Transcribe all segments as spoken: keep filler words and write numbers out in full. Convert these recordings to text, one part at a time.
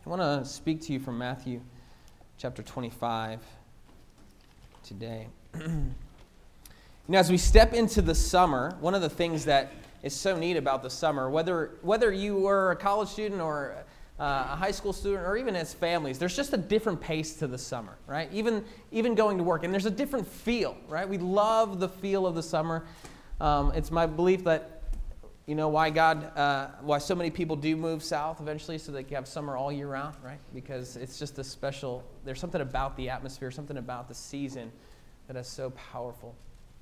I want to speak to you from Matthew chapter twenty-five today. You know, as we step into the summer, one of the things that is so neat about the summer, whether whether you were a college student or uh, a high school student, or even as families, there's just a different pace to the summer, right? Even even going to work, and there's a different feel, right? We love the feel of the summer. Um, it's my belief that, you know, why God, uh, why so many people do move south eventually, so they can have summer all year round, right? Because it's just a special, there's something about the atmosphere, something about the season that is so powerful.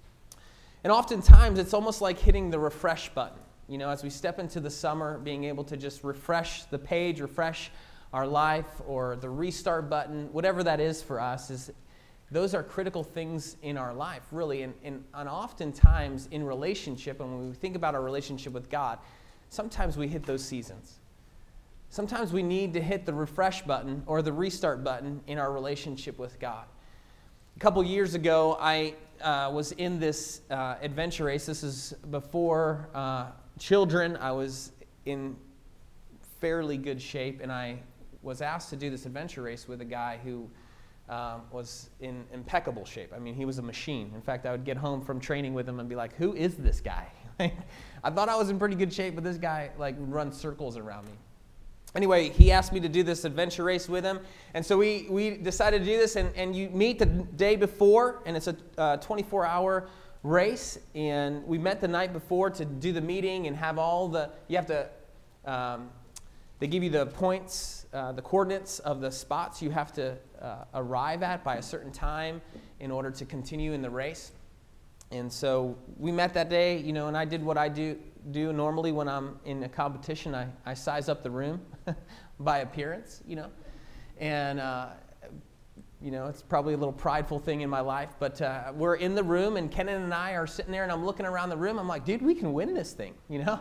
And oftentimes, it's almost like hitting the refresh button. You know, as we step into the summer, being able to just refresh the page, refresh our life, or the restart button, whatever that is for us, is those are critical things in our life, really. And, and, and oftentimes in relationship, and when we think about our relationship with God, sometimes we hit those seasons. Sometimes we need to hit the refresh button or the restart button in our relationship with God. A couple years ago, I uh, was in this uh, adventure race. This is before uh, children. I was in fairly good shape, and I was asked to do this adventure race with a guy who Um, was in impeccable shape. I mean, he was a machine. In fact, I would get home from training with him and be like, who is this guy? I thought I was in pretty good shape, but this guy like would run circles around me. Anyway, he asked me to do this adventure race with him, and so we, we decided to do this, and, and you meet the day before, and it's a uh, twenty-four hour race, and we met the night before to do the meeting and have all the, you have to, um, they give you the points, uh, the coordinates of the spots you have to uh, arrive at by a certain time in order to continue in the race. And so we met that day, you know, and I did what I do do normally when I'm in a competition. I, I size up the room by appearance, you know. And, uh, you know, it's probably a little prideful thing in my life, but uh, we're in the room, and Kenan and I are sitting there, and I'm looking around the room. I'm like, dude, we can win this thing, you know.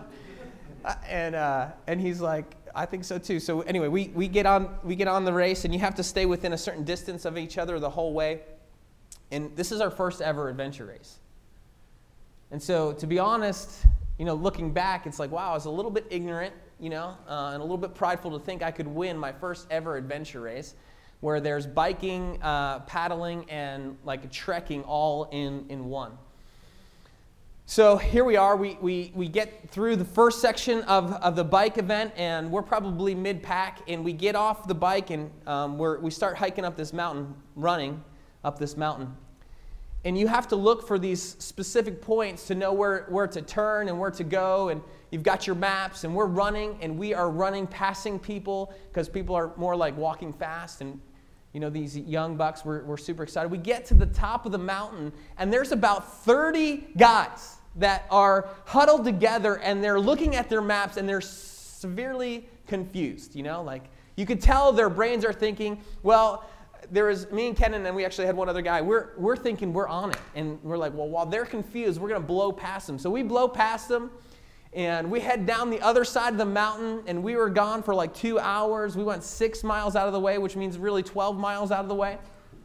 And uh, and he's like, I think so too. So anyway, we, we get on we get on the race, and you have to stay within a certain distance of each other the whole way. And this is our first ever adventure race. And so, to be honest, you know, looking back, it's like, wow, I was a little bit ignorant, you know, uh, and a little bit prideful to think I could win my first ever adventure race, where there's biking, uh, paddling, and like trekking all in in one. So here we are, we, we, we get through the first section of, of the bike event, and we're probably mid-pack, and we get off the bike, and um, we're, we start hiking up this mountain, running up this mountain. And you have to look for these specific points to know where, where to turn and where to go, and you've got your maps, and we're running, and we are running, passing people, because people are more like walking fast, and you know, these young bucks, we're, we're super excited. We get to the top of the mountain, and there's about thirty guys that are huddled together, and they're looking at their maps, and they're severely confused, you know? Like, you could tell their brains are thinking, well, there is me and Kenan, and we actually had one other guy. We're, we're thinking we're on it, and we're like, well, while they're confused, we're going to blow past them. So we blow past them, and we head down the other side of the mountain, and we were gone for like two hours. We went six miles out of the way, which means really twelve miles out of the way.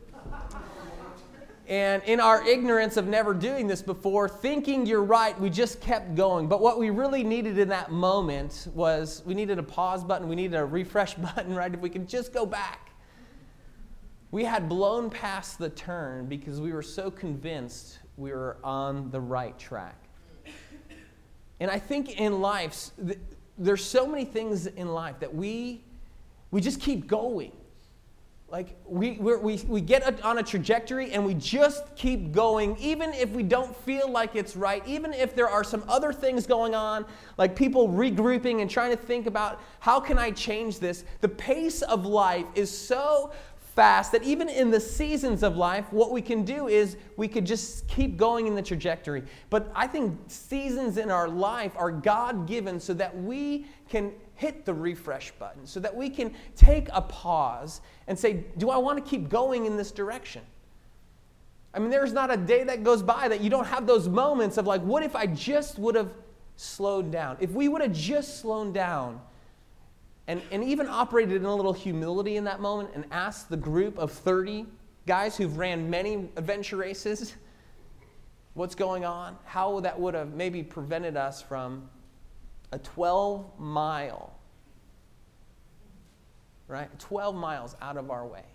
And in our ignorance of never doing this before, thinking you're right, we just kept going. But what we really needed in that moment was we needed a pause button, we needed a refresh button, right? If we could just go back. We had blown past the turn because we were so convinced we were on the right track. And I think in life, there's so many things in life that we we just keep going. Like, we we're, we we get on a trajectory, and we just keep going, even if we don't feel like it's right, even if there are some other things going on, like people regrouping and trying to think about, how can I change this? The pace of life is so fast that even in the seasons of life, what we can do is we could just keep going in the trajectory. But I think seasons in our life are God-given so that we can hit the refresh button, so that we can take a pause and say, do I want to keep going in this direction? I mean, there's not a day that goes by that you don't have those moments of like, what if I just would have slowed down? If we would have just slowed down and, and even operated in a little humility in that moment and asked the group of thirty guys who've ran many adventure races what's going on, how that would have maybe prevented us from a twelve mile right? twelve miles out of our way.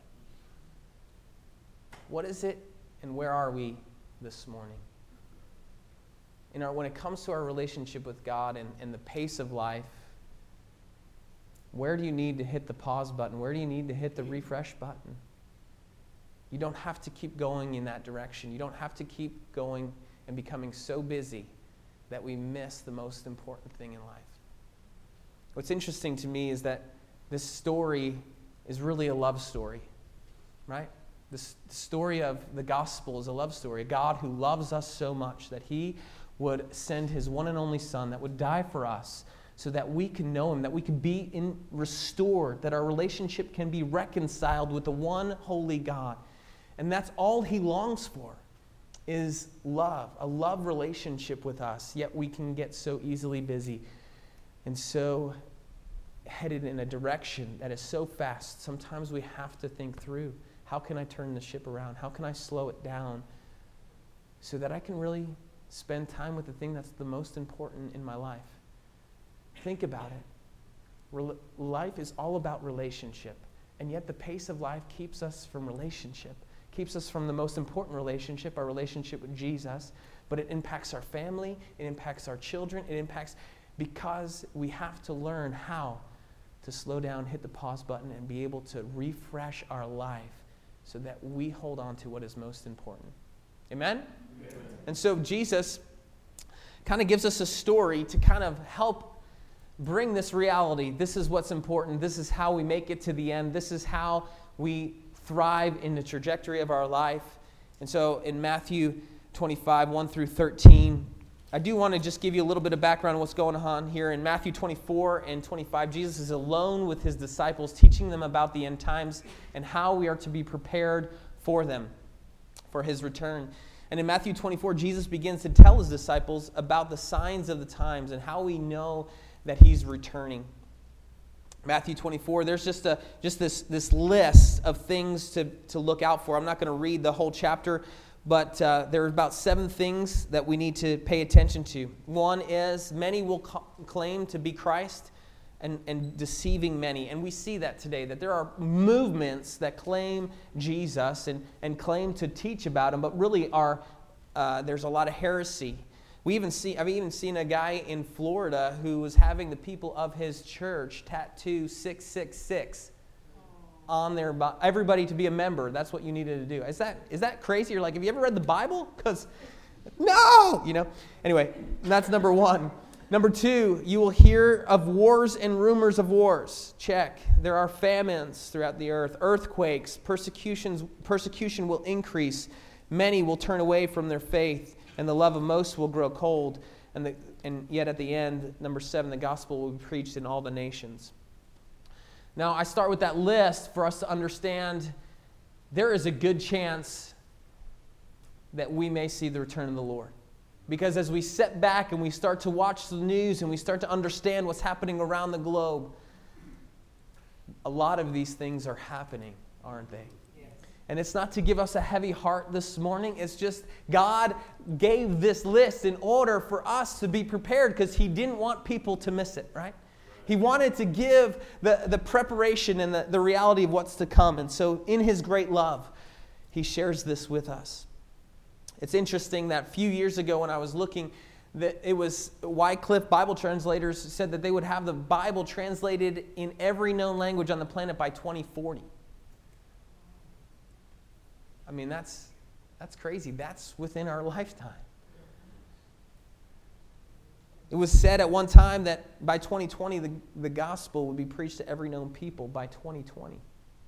What is it and where are we this morning? In our, when it comes to our relationship with God and, and the pace of life, where do you need to hit the pause button? Where do you need to hit the refresh button? You don't have to keep going in that direction. You don't have to keep going and becoming so busy that we miss the most important thing in life. What's interesting to me is that this story is really a love story, right? This story of the gospel is a love story. A God who loves us so much that he would send his one and only son that would die for us so that we can know him, that we can be in, restored, that our relationship can be reconciled with the one holy God. And that's all he longs for, is love, a love relationship with us. Yet we can get so easily busy and so headed in a direction that is so fast. Sometimes we have to think through, how can I turn the ship around? How can I slow it down so that I can really spend time with the thing that's the most important in my life? Think about it. Rel- life is all about relationship, and yet the pace of life keeps us from relationship, keeps us from the most important relationship, our relationship with Jesus, but it impacts our family, it impacts our children, it impacts, because we have to learn how to slow down, hit the pause button, and be able to refresh our life so that we hold on to what is most important. Amen? Amen. And so Jesus kind of gives us a story to kind of help bring this reality. This is what's important. This is how we make it to the end. This is how we thrive in the trajectory of our life. And so in Matthew twenty-five, one through thirteen, I do want to just give you a little bit of background on what's going on here. In Matthew twenty-four and twenty-five, Jesus is alone with his disciples, teaching them about the end times and how we are to be prepared for them, for his return. And in Matthew twenty-four, Jesus begins to tell his disciples about the signs of the times and how we know that he's returning. Matthew twenty-four, there's just a just this, this list of things to, to look out for. I'm not going to read the whole chapter, but uh, there are about seven things that we need to pay attention to. One is, many will co- claim to be Christ and, and deceiving many. And we see that today, that there are movements that claim Jesus and, and claim to teach about him, but really are uh, there's a lot of heresy. We even see, I've even seen a guy in Florida who was having the people of his church tattoo six six six on their body. Everybody to be a member. That's what you needed to do. Is that is that crazy? You're like, have you ever read the Bible? Because, no! You know? Anyway, that's number one. Number two, you will hear of wars and rumors of wars. Check. There are famines throughout the earth, earthquakes, persecutions. Persecution will increase. Many will turn away from their faith, and the love of most will grow cold. And, the, and yet at the end, number seven, the gospel will be preached in all the nations. Now, I start with that list for us to understand there is a good chance that we may see the return of the Lord. Because as we sit back and we start to watch the news and we start to understand what's happening around the globe, a lot of these things are happening, aren't they? And it's not to give us a heavy heart this morning. It's just God gave this list in order for us to be prepared because he didn't want people to miss it, right? He wanted to give the, the preparation and the, the reality of what's to come. And so in his great love, he shares this with us. It's interesting that a few years ago when I was looking, that it was Wycliffe Bible translators said that they would have the Bible translated in every known language on the planet by twenty forty. I mean, that's that's crazy. That's within our lifetime. It was said at one time that by twenty twenty, the, the gospel would be preached to every known people by twenty twenty.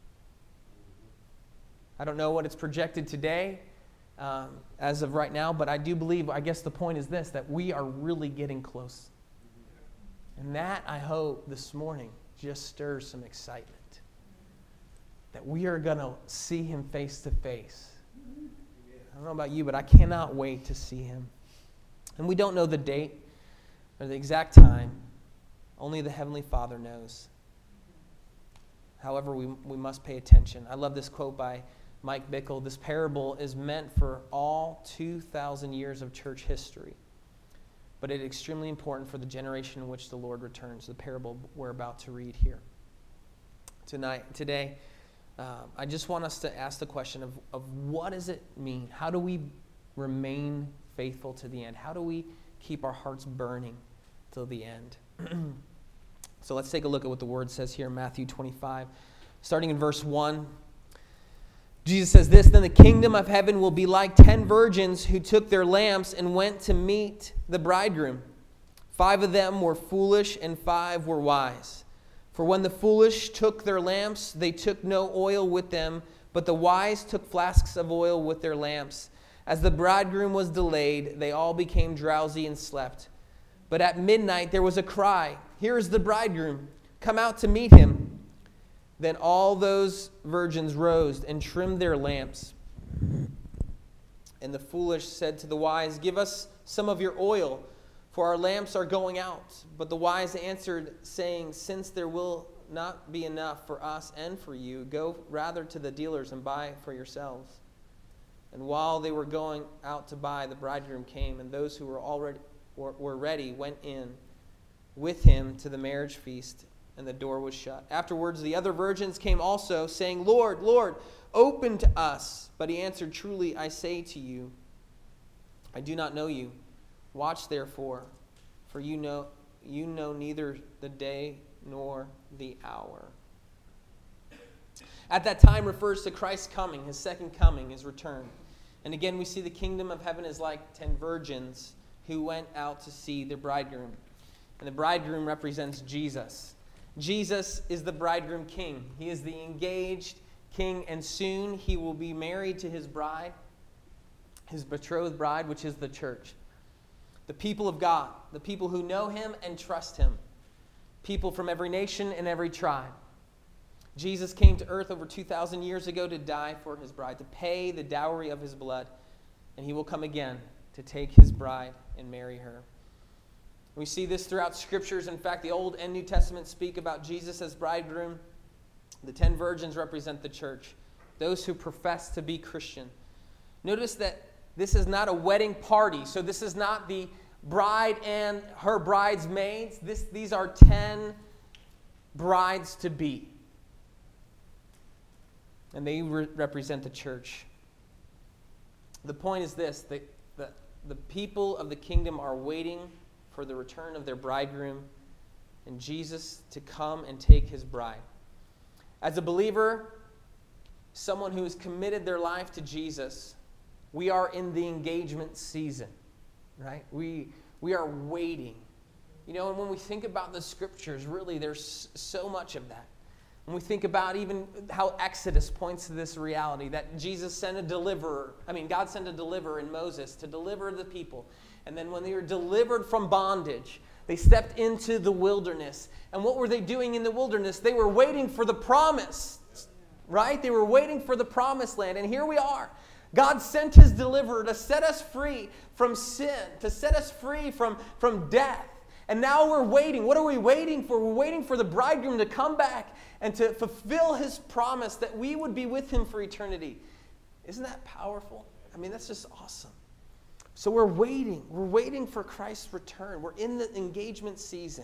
I don't know what it's projected today um, as of right now, but I do believe, I guess the point is this, that we are really getting close. And that, I hope, this morning just stirs some excitement. That we are going to see him face to face. I don't know about you, but I cannot wait to see him. And we don't know the date or the exact time. Only the Heavenly Father knows. However, we, we must pay attention. I love this quote by Mike Bickle. This parable is meant for all two thousand years of church history. But it is extremely important for the generation in which the Lord returns, the parable we're about to read here. tonight, today, um, I just want us to ask the question of, of what does it mean? How do we remain faithful to the end? How do we keep our hearts burning till the end? So let's take a look at what the word says here in Matthew twenty-five. Starting in verse one, Jesus says this, "Then the kingdom of heaven will be like ten virgins who took their lamps and went to meet the bridegroom. Five of them were foolish and five were wise. For when the foolish took their lamps, they took no oil with them, but the wise took flasks of oil with their lamps. As the bridegroom was delayed, they all became drowsy and slept. But at midnight there was a cry, 'Here is the bridegroom, come out to meet him.' Then all those virgins rose and trimmed their lamps. And the foolish said to the wise, 'Give us some of your oil, for our lamps are going out.' But the wise answered, saying, 'Since there will not be enough for us and for you, go rather to the dealers and buy for yourselves.' And while they were going out to buy, the bridegroom came, and those who were already were, were ready went in with him to the marriage feast, and the door was shut. Afterwards, the other virgins came also, saying, 'Lord, Lord, open to us.' But he answered, 'Truly I say to you, I do not know you. Watch therefore, for you know you know neither the day nor the hour.'" At that time refers to Christ's coming, his second coming, his return. And again, we see the kingdom of heaven is like ten virgins who went out to see the bridegroom. And the bridegroom represents Jesus. Jesus is the bridegroom king. He is the engaged king, and soon he will be married to his bride, his betrothed bride, which is the church. The people of God, the people who know him and trust him. People from every nation and every tribe. Jesus came to earth over two thousand years ago to die for his bride, to pay the dowry of his blood. And he will come again to take his bride and marry her. We see this throughout scriptures. In fact, the Old and New Testament speak about Jesus as bridegroom. The ten virgins represent the church, those who profess to be Christian. Notice that this is not a wedding party. So this is not the bride and her bridesmaids. This, these are ten brides to be. And they re- represent the church. The point is this, the, the, the people of the kingdom are waiting for the return of their bridegroom and Jesus to come and take his bride. As a believer, someone who has committed their life to Jesus, we are in the engagement season, right? We, we are waiting. You know, and when we think about the scriptures, really there's so much of that. When we think about even how Exodus points to this reality, that Jesus sent a deliverer, I mean, God sent a deliverer in Moses to deliver the people. And then when they were delivered from bondage, they stepped into the wilderness. And what were they doing in the wilderness? They were waiting for the promise, right? They were waiting for the promised land. And here we are. God sent his deliverer to set us free from sin, to set us free from, from death. And now we're waiting. What are we waiting for? We're waiting for the bridegroom to come back and to fulfill his promise that we would be with him for eternity. Isn't that powerful? I mean, that's just awesome. So we're waiting. We're waiting for Christ's return. We're in the engagement season.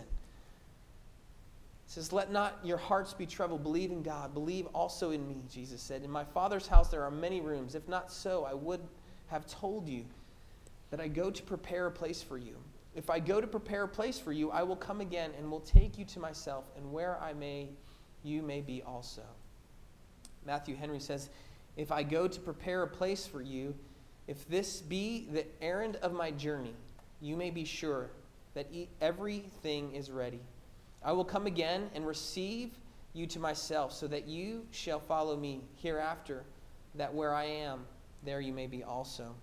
It says, "Let not your hearts be troubled. Believe in God. Believe also in me," Jesus said. "In my Father's house there are many rooms. If not so, I would have told you that I go to prepare a place for you. If I go to prepare a place for you, I will come again and will take you to myself, and where I may, you may be also." Matthew Henry says, "If I go to prepare a place for you, if this be the errand of my journey, you may be sure that everything is ready. I will come again and receive you to myself, so that you shall follow me hereafter, that where I am, there you may be also."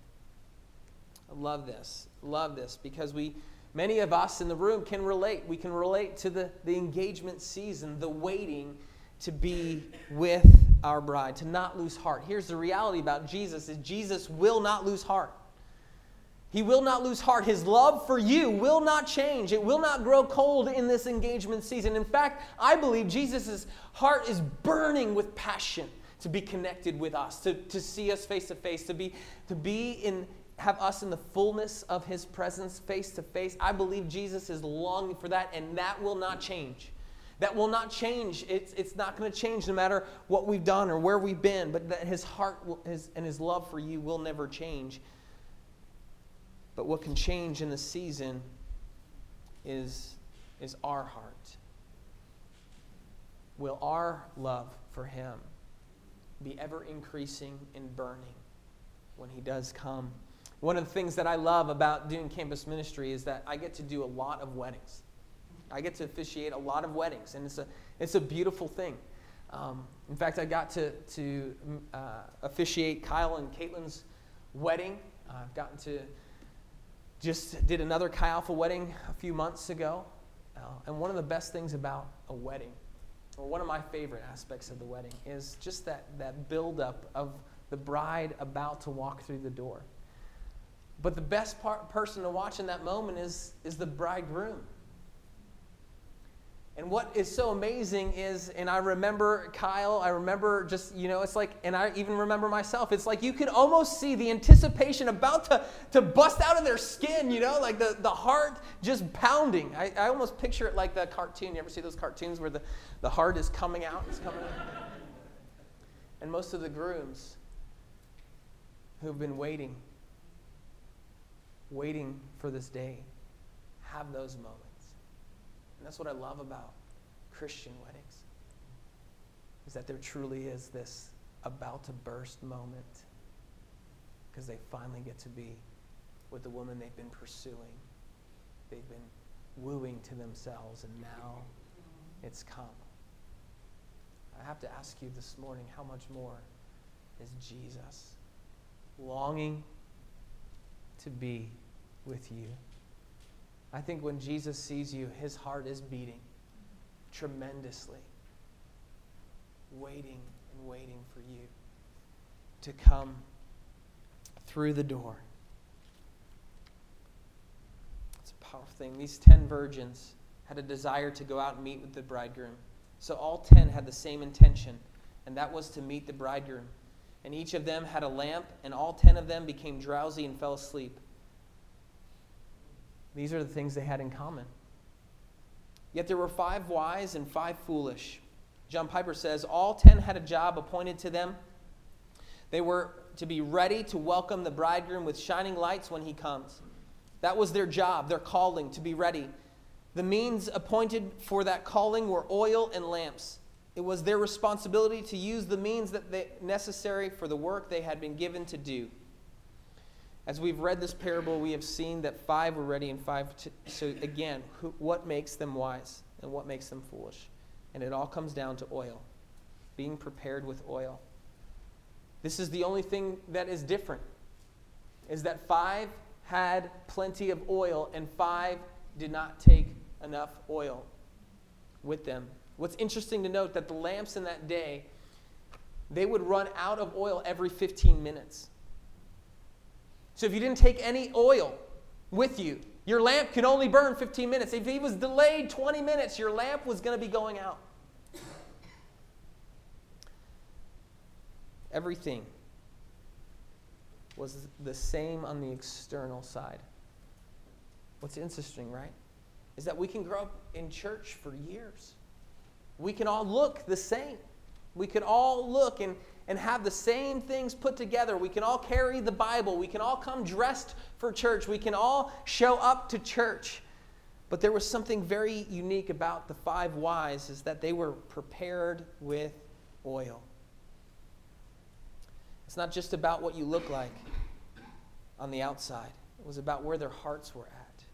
I love this. Love this, because we, many of us in the room can relate. We can relate to the, the engagement season, the waiting to be with our bride, to not lose heart. Here's the reality about Jesus, is Jesus will not lose heart. He will not lose heart. His love for you will not change. It will not grow cold in this engagement season. In fact, I believe Jesus' heart is burning with passion to be connected with us, to, to see us face to face, to be, to be in, have us in the fullness of his presence face to face. I believe Jesus is longing for that, and that will not change. that will not change. It's, it's not going to change no matter what we've done or where we've been, but that his heart will, his, and his love for you will never change. But what can change in the season is, is our heart. Will our love for him be ever increasing and burning when he does come? One of the things that I love about doing campus ministry is that I get to do a lot of weddings. I get to officiate a lot of weddings, and it's a it's a beautiful thing. Um, in fact, I got to to uh, officiate Kyle and Caitlin's wedding. Uh, I've gotten to just did another Chi Alpha wedding a few months ago, uh, and one of the best things about a wedding, or one of my favorite aspects of the wedding, is just that that buildup of the bride about to walk through the door. But the best part, person to watch in that moment is is the bridegroom. And what is so amazing is, and I remember Kyle, I remember just, you know, it's like, and I even remember myself, it's like you could almost see the anticipation about to, to bust out of their skin, you know, like the, the heart just pounding. I, I almost picture it like the cartoon. You ever see those cartoons where the, the heart is coming out? It's coming out. And most of the grooms who've been waiting, waiting for this day, have those moments. And that's what I love about Christian weddings, is that there truly is this about to burst moment because they finally get to be with the woman they've been pursuing. They've been wooing to themselves, and now it's come. I have to ask you this morning, how much more is Jesus longing to be with you? I think when Jesus sees you, his heart is beating tremendously, waiting and waiting for you to come through the door. It's a powerful thing. These ten virgins had a desire to go out and meet with the bridegroom. So all ten had the same intention, and that was to meet the bridegroom. And each of them had a lamp, and all ten of them became drowsy and fell asleep. These are the things they had in common. Yet there were five wise and five foolish. John Piper says, all ten had a job appointed to them. They were to be ready to welcome the bridegroom with shining lights when he comes. That was their job, their calling, to be ready. The means appointed for that calling were oil and lamps. It was their responsibility to use the means that they necessary for the work they had been given to do. As we've read this parable, we have seen that five were ready and five... T- so again, who, what makes them wise and what makes them foolish? And it all comes down to oil, being prepared with oil. This is the only thing that is different, is that five had plenty of oil and five did not take enough oil with them. What's interesting to note that the lamps in that day, they would run out of oil every fifteen minutes. So if you didn't take any oil with you, your lamp could only burn fifteen minutes. If it was delayed twenty minutes, your lamp was going to be going out. Everything was the same on the external side. What's interesting, right, is that we can grow up in church for years. We can all look the same. We could all look and, and have the same things put together. We can all carry the Bible. We can all come dressed for church. We can all show up to church. But there was something very unique about the five wise, is that they were prepared with oil. It's not just about what you look like on the outside. It was about where their hearts were at.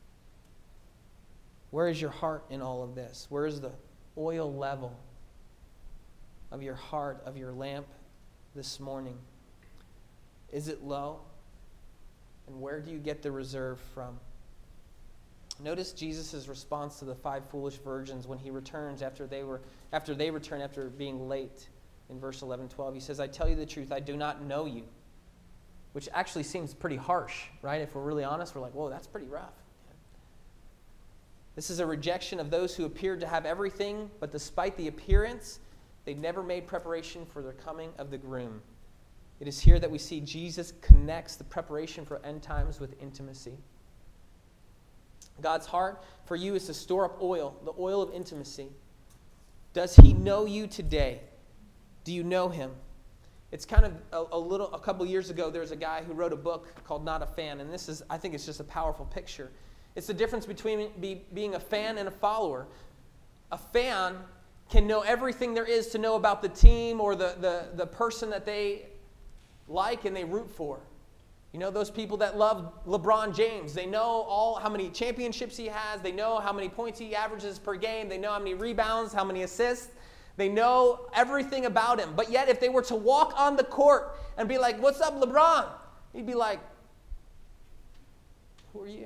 Where is your heart in all of this? Where is the oil level of your heart, of your lamp this morning? Is it low? And where do you get the reserve from? Notice Jesus' response to the five foolish virgins when he returns after they were after they return after being late. In verse eleven, twelve, he says, I tell you the truth, I do not know you. Which actually seems pretty harsh, right? If we're really honest, we're like, whoa, that's pretty rough. This is a rejection of those who appeared to have everything, but despite the appearance, they never made preparation for the coming of the groom. It is here that we see Jesus connects the preparation for end times with intimacy. God's heart for you is to store up oil, the oil of intimacy. Does he know you today? Do you know him? It's kind of a, a little, a couple years ago, there was a guy who wrote a book called Not a Fan, and this is, I think it's just a powerful picture. It's the difference between be, being a fan and a follower. A fan can know everything there is to know about the team or the, the, the person that they like and they root for. You know, those people that love LeBron James, they know all how many championships he has, they know how many points he averages per game, they know how many rebounds, how many assists, they know everything about him. But yet, if they were to walk on the court and be like, "What's up, LeBron?" he'd be like, "Who are you?"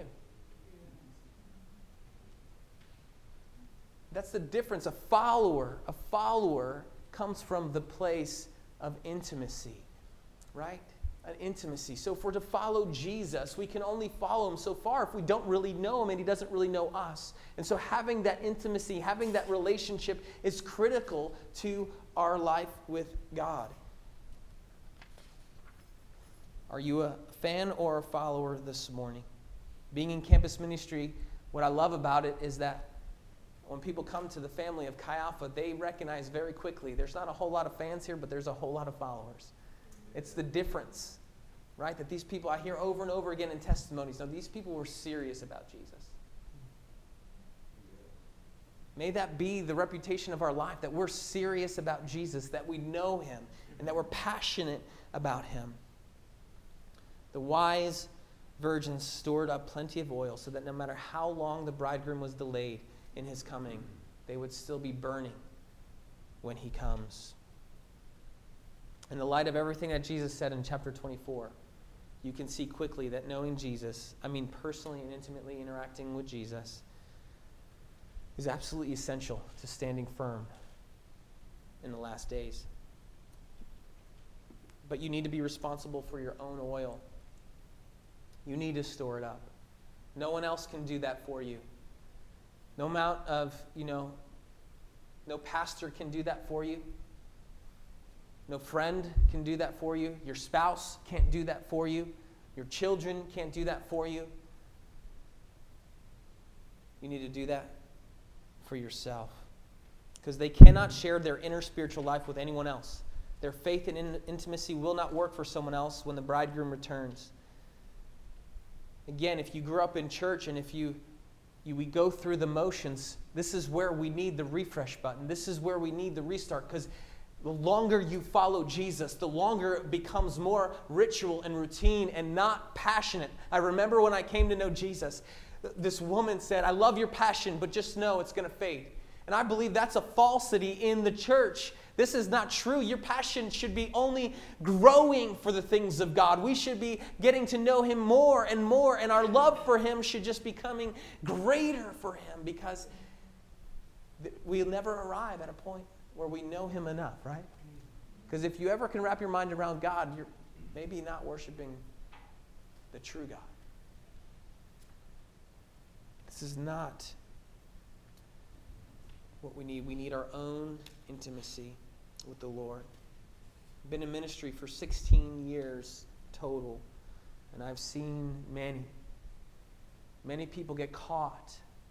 That's the difference. A follower, a follower comes from the place of intimacy, right? An intimacy. So if we're to follow Jesus, we can only follow him so far if we don't really know him and he doesn't really know us. And so having that intimacy, having that relationship is critical to our life with God. Are you a fan or a follower this morning? Being in campus ministry, what I love about it is that when people come to the family of Chi Alpha, they recognize very quickly there's not a whole lot of fans here, but there's a whole lot of followers. It's the difference, right? That these people, I hear over and over again in testimonies, now these people were serious about Jesus. May that be the reputation of our life, that we're serious about Jesus, that we know him, and that we're passionate about him. The wise virgins stored up plenty of oil so that no matter how long the bridegroom was delayed in his coming, they would still be burning when he comes. In the light of everything that Jesus said in chapter twenty-four, you can see quickly that knowing Jesus, I mean personally and intimately interacting with Jesus, is absolutely essential to standing firm in the last days. But you need to be responsible for your own oil. You need to store it up. No one else can do that for you. No amount of, you know, no pastor can do that for you. No friend can do that for you. Your spouse can't do that for you. Your children can't do that for you. You need to do that for yourself. Because they cannot share their inner spiritual life with anyone else. Their faith and in- intimacy will not work for someone else when the bridegroom returns. Again, if you grew up in church and if you, you we go through the motions, this is where we need the refresh button. This is where we need the restart, because the longer you follow Jesus, the longer it becomes more ritual and routine and not passionate. I remember when I came to know Jesus, this woman said, "I love your passion, but just know it's going to fade." And I believe that's a falsity in the church. This is not true. Your passion should be only growing for the things of God. We should be getting to know him more and more, and our love for him should just be becoming greater for him, because we'll never arrive at a point where we know him enough, right? Because if you ever can wrap your mind around God, you're maybe not worshiping the true God. This is not what we need. We need our own intimacy with the Lord. I've been in ministry for sixteen years total, and I've seen many, many people get caught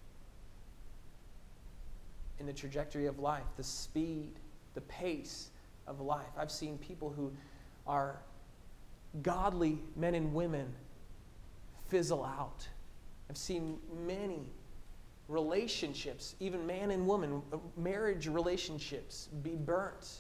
in the trajectory of life, the speed, the pace of life. I've seen people who are godly men and women fizzle out. I've seen many relationships, even man and woman, marriage relationships, be burnt.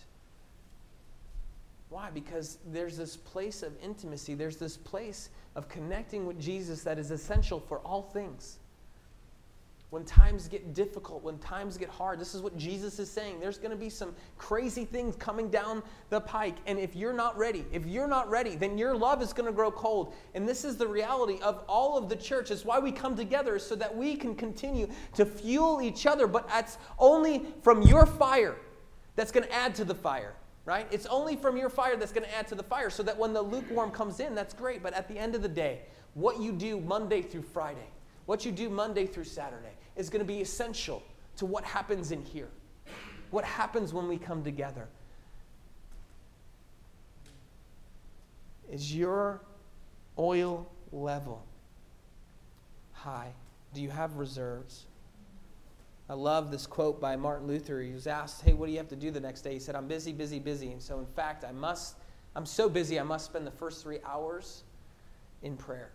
Why? Because there's this place of intimacy. There's this place of connecting with Jesus that is essential for all things. When times get difficult, when times get hard, this is what Jesus is saying. There's going to be some crazy things coming down the pike. And if you're not ready, if you're not ready, then your love is going to grow cold. And this is the reality of all of the church. It's why we come together, so that we can continue to fuel each other. But it's only from your fire that's going to add to the fire, right? It's only from your fire that's going to add to the fire, so that when the lukewarm comes in, that's great. But at the end of the day, what you do Monday through Friday, what you do Monday through Saturday, is going to be essential to what happens in here. What happens when we come together. Is your oil level high? Do you have reserves? I love this quote by Martin Luther. He was asked, hey, what do you have to do the next day? He said, I'm busy, busy, busy. And so, in fact, I must, I'm so busy, I must spend the first three hours in prayer.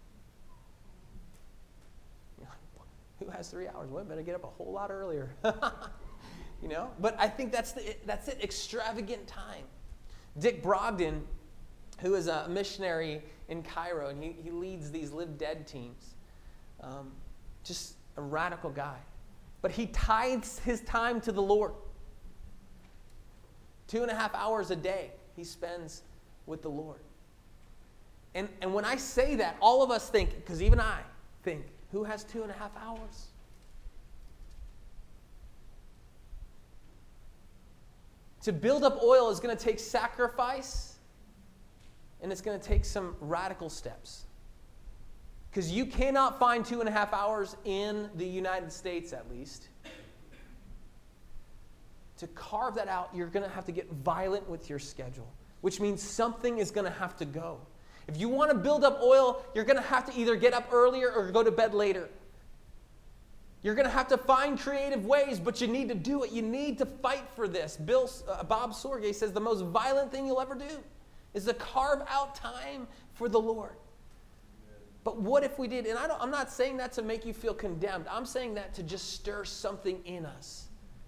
You're like, who has three hours? Well, I better get up a whole lot earlier. You know? But I think that's, the, that's it, extravagant time. Dick Brogden, who is a missionary in Cairo, and he, he leads these Live Dead teams. Um, just a radical guy. But he tithes his time to the Lord. Two and a half hours a day he spends with the Lord. And, and when I say that, all of us think, because even I think, who has two and a half hours? To build up oil is going to take sacrifice, and it's going to take some radical steps. Because you cannot find two and a half hours in the United States, at least. To carve that out, you're going to have to get violent with your schedule, which means something is going to have to go. If you want to build up oil, you're going to have to either get up earlier or go to bed later. You're going to have to find creative ways, but you need to do it. You need to fight for this. Bill, uh, Bob Sorge says the most violent thing you'll ever do is to carve out time for the Lord. But what if we did? And I don't, I'm not saying that to make you feel condemned. I'm saying that to just stir something in us.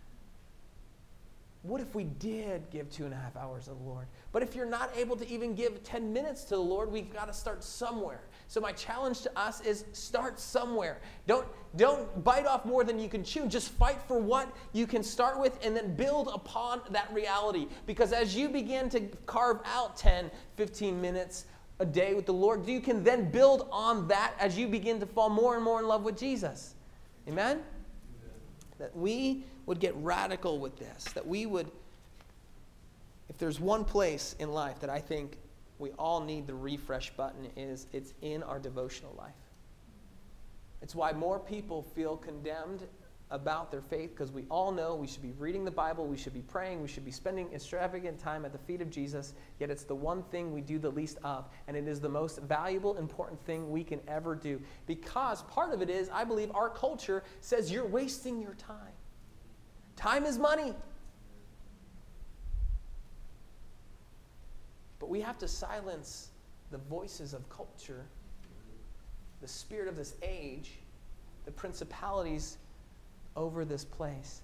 What if we did give two and a half hours to the Lord? But if you're not able to even give ten minutes to the Lord, we've got to start somewhere. So my challenge to us is start somewhere. Don't, don't bite off more than you can chew. Just fight for what you can start with and then build upon that reality. Because as you begin to carve out ten, fifteen minutes a day with the Lord, you can then build on that as you begin to fall more and more in love with Jesus. Amen? Amen. That we would get radical with this. That we would, if there's one place in life that I think we all need the refresh button, is it's in our devotional life. It's why more people feel condemned about their faith, because we all know we should be reading the Bible, we should be praying, we should be spending extravagant time at the feet of Jesus, yet it's the one thing we do the least of, and it is the most valuable, important thing we can ever do. Because part of it is, I believe our culture says you're wasting your time. Time is money. But we have to silence the voices of culture, the spirit of this age, the principalities over this place,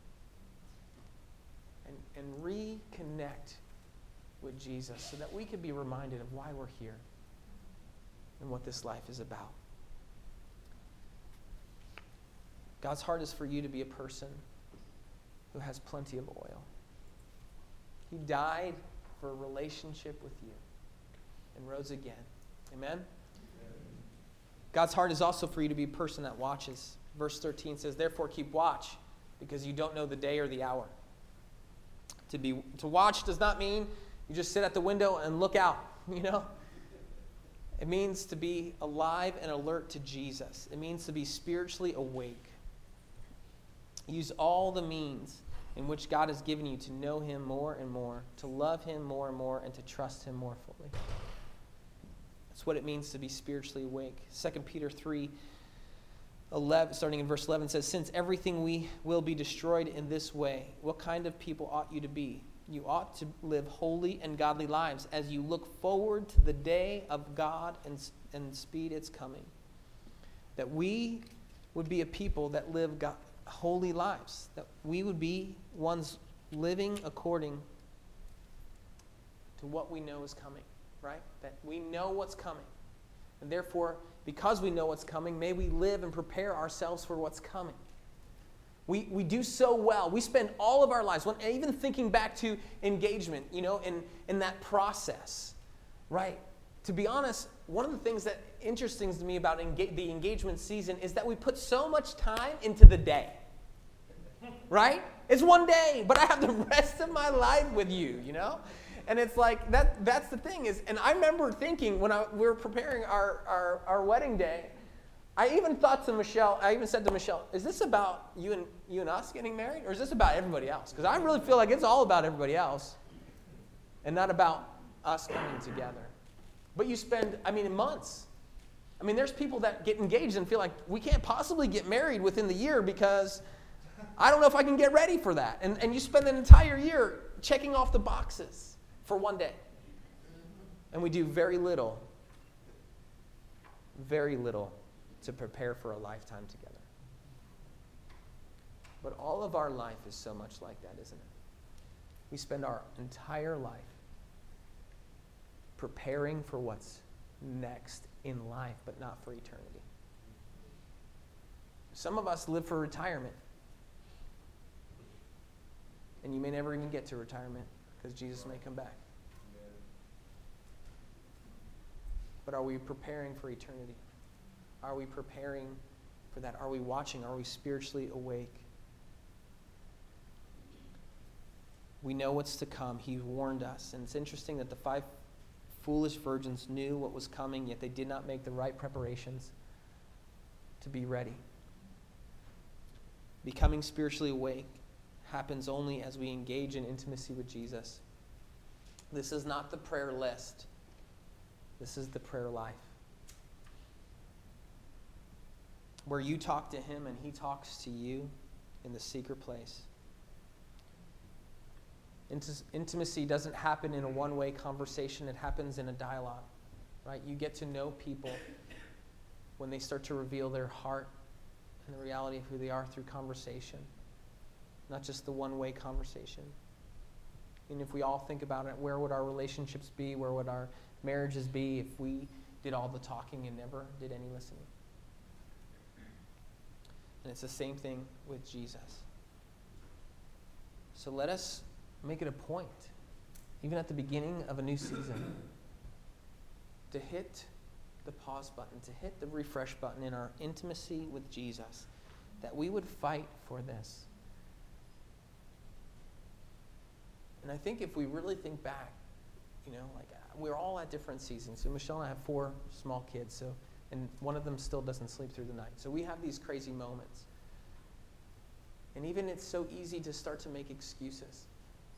and, and reconnect with Jesus so that we can be reminded of why we're here and what this life is about. God's heart is for you to be a person who has plenty of oil. He died for a relationship with you and rose again. Amen? Amen? God's heart is also for you to be a person that watches. Verse thirteen says, therefore keep watch, because you don't know the day or the hour. To be to watch does not mean you just sit at the window and look out, you know? It means to be alive and alert to Jesus. It means to be spiritually awake. Use all the means in which God has given you to know Him more and more, to love Him more and more, and to trust Him more fully. That's what it means to be spiritually awake. Second Peter three, eleven, starting in verse eleven, says, since everything we will be destroyed in this way, what kind of people ought you to be? You ought to live holy and godly lives as you look forward to the day of God and, and speed its coming. That we would be a people that live God, holy lives. That we would be ones living according to what we know is coming, right? That we know what's coming. And therefore, because we know what's coming, may we live and prepare ourselves for what's coming. We we do so well. We spend all of our lives, when, even thinking back to engagement, you know, in, in that process, right? To be honest, one of the things that interesting to me about enga- the engagement season is that we put so much time into the day, right? It's one day, but I have the rest of my life with you, you know? And it's like, that. that's the thing is, and I remember thinking when I, we were preparing our, our, our wedding day, I even thought to Michelle, I even said to Michelle, is this about you and you and us getting married, or is this about everybody else? Because I really feel like it's all about everybody else and not about us coming together. But you spend, I mean, months. I mean, there's people that get engaged and feel like we can't possibly get married within the year because I don't know if I can get ready for that. And, and you spend an entire year checking off the boxes for one day. And we do very little, very little to prepare for a lifetime together. But all of our life is so much like that, isn't it? We spend our entire life preparing for what's next in life, but not for eternity. Some of us live for retirement. And you may never even get to retirement because Jesus may come back. But are we preparing for eternity? Are we preparing for that? Are we watching? Are we spiritually awake? We know what's to come. He warned us. And it's interesting that the five foolish virgins knew what was coming, yet they did not make the right preparations to be ready. Becoming spiritually awake happens only as we engage in intimacy with Jesus. This is not the prayer list. This is the prayer life. Where you talk to him and he talks to you in the secret place. Intimacy doesn't happen in a one-way conversation. It happens in a dialogue, right? You get to know people when they start to reveal their heart and the reality of who they are through conversation, not just the one-way conversation. And if we all think about it, where would our relationships be? Where would our marriages be if we did all the talking and never did any listening? And it's the same thing with Jesus. So let us make it a point, even at the beginning of a new season, to hit the pause button, to hit the refresh button in our intimacy with Jesus, that we would fight for this. And I think if we really think back, you know, like we're all at different seasons. So Michelle and I have four small kids, so and one of them still doesn't sleep through the night. So we have these crazy moments. And even it's so easy to start to make excuses.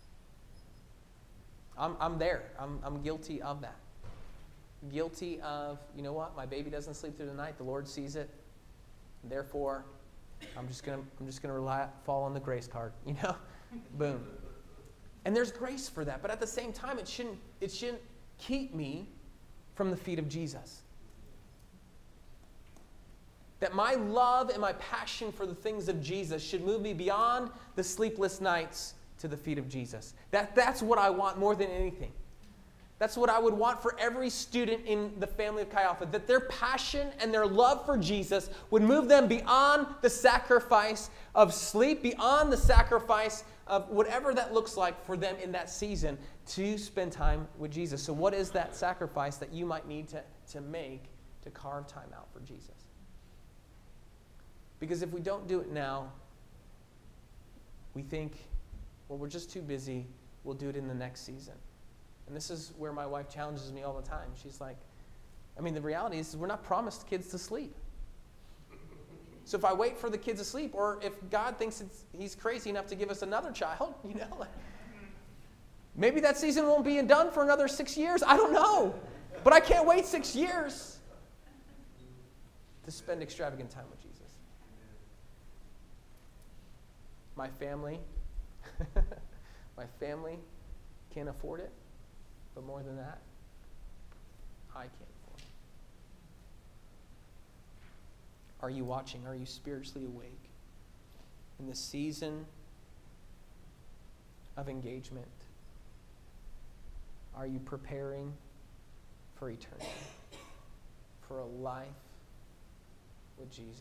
I'm I'm there. I'm I'm guilty of that. Guilty of, you know what, my baby doesn't sleep through the night. The Lord sees it. Therefore, I'm just gonna I'm just gonna rely fall on the grace card. You know? Boom. And there's grace for that, but at the same time, it shouldn't it shouldn't keep me from the feet of Jesus. That my love and my passion for the things of Jesus should move me beyond the sleepless nights to the feet of Jesus. That, that's what I want more than anything. That's what I would want for every student in the family of Chi Alpha, that their passion and their love for Jesus would move them beyond the sacrifice of sleep, beyond the sacrifice of whatever that looks like for them in that season to spend time with Jesus. So what is that sacrifice that you might need to, to make to carve time out for Jesus? Because if we don't do it now, we think, well, we're just too busy. We'll do it in the next season. And this is where my wife challenges me all the time. She's like, I mean, the reality is we're not promised kids to sleep. So if I wait for the kids to sleep, or if God thinks it's, he's crazy enough to give us another child, you know, like, maybe that season won't be done for another six years. I don't know. But I can't wait six years to spend extravagant time with Jesus. My family, my family can't afford it, but more than that, I can't afford it. Are you watching? Are you spiritually awake in the season of engagement? Are you preparing for eternity, for a life with Jesus?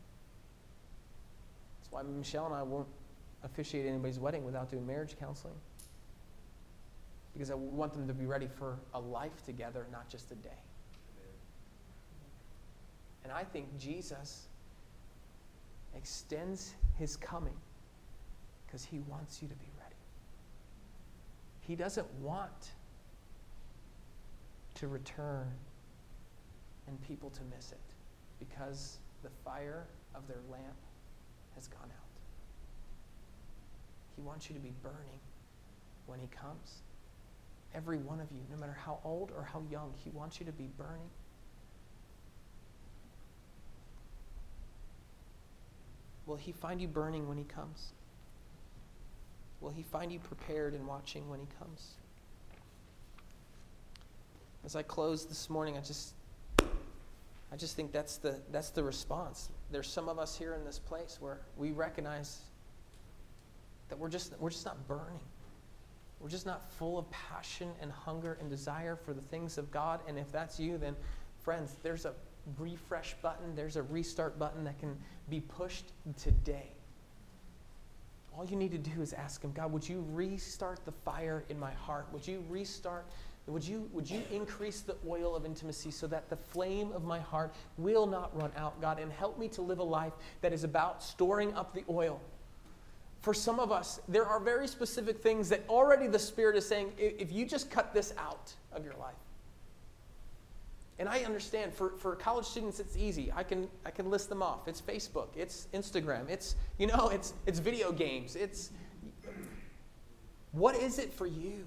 That's why Michelle and I won't officiate anybody's wedding without doing marriage counseling. Because I want them to be ready for a life together, not just a day. And I think Jesus extends his coming because he wants you to be ready. He doesn't want to return and people to miss it because the fire of their lamp has gone out. He wants you to be burning when he comes. Every one of you, no matter how old or how young, he wants you to be burning. Will will he find you burning when he comes? Will he find you prepared and watching when he comes? As I close this morning, I just I just think that's the that's the response. There's some of us here in this place where we recognize that we're just we're just not burning. We're just not full of passion and hunger and desire for the things of God. And if that's you, then friends, there's a refresh button, there's a restart button that can be pushed today. All you need to do is ask him, God, would you restart the fire in my heart? Would you restart, would you, would you increase the oil of intimacy so that the flame of my heart will not run out, God, and help me to live a life that is about storing up the oil. For some of us, there are very specific things that already the Spirit is saying, if you just cut this out of your life. And I understand, for, for college students, it's easy. I can I can list them off. It's Facebook, it's Instagram, it's, you know, it's it's video games. It's, what is it for you?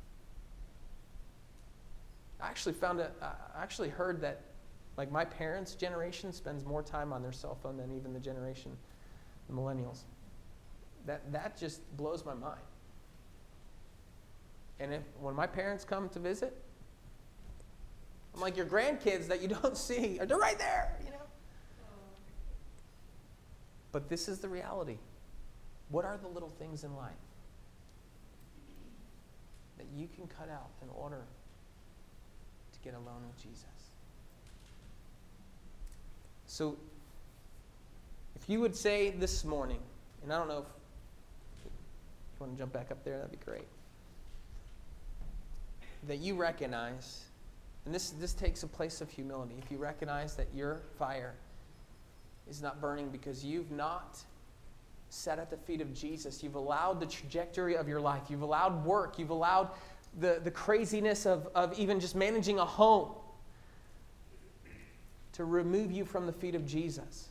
I actually found a, I actually heard that, like, my parents' generation spends more time on their cell phone than even the generation, the millennials. That that just blows my mind. And if when my parents come to visit, I'm like, your grandkids that you don't see, they're right there, you know. But this is the reality. What are the little things in life that you can cut out in order to get alone with Jesus? So, if you would say this morning, and I don't know if you want to jump back up there, that'd be great, that you recognize. And this, this takes a place of humility. If you recognize that your fire is not burning because you've not sat at the feet of Jesus, you've allowed the trajectory of your life, you've allowed work, you've allowed the, the craziness of, of even just managing a home to remove you from the feet of Jesus.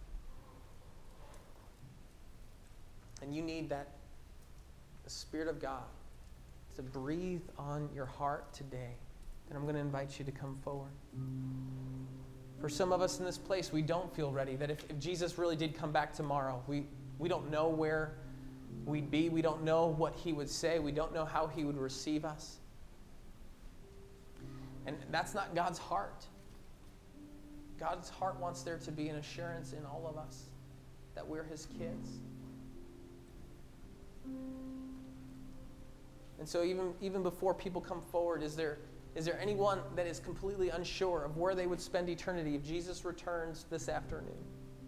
And you need that, the Spirit of God to breathe on your heart today. And I'm going to invite you to come forward. For some of us in this place, we don't feel ready. That if, if Jesus really did come back tomorrow, we, we don't know where we'd be. We don't know what he would say. We don't know how he would receive us. And that's not God's heart. God's heart wants there to be an assurance in all of us that we're his kids. And so even, even before people come forward, is there... Is there anyone that is completely unsure of where they would spend eternity if Jesus returns this afternoon?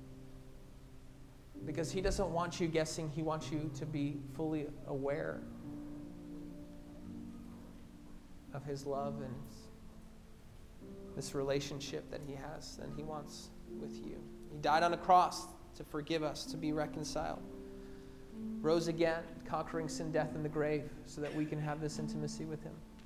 Because he doesn't want you guessing. He wants you to be fully aware of his love and this relationship that he has and he wants with you. He died on a cross to forgive us, to be reconciled. Rose again, conquering sin, death, and the grave so that we can have this intimacy with him.